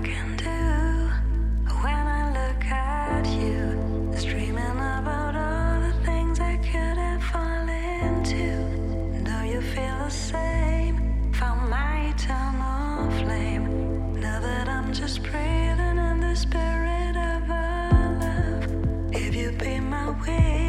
can do when I look at you. Is dreaming about all the things I could have fallen into. Do you feel the same? Found my eternal flame. Now that I'm just breathing in the spirit of our love. If you be my way.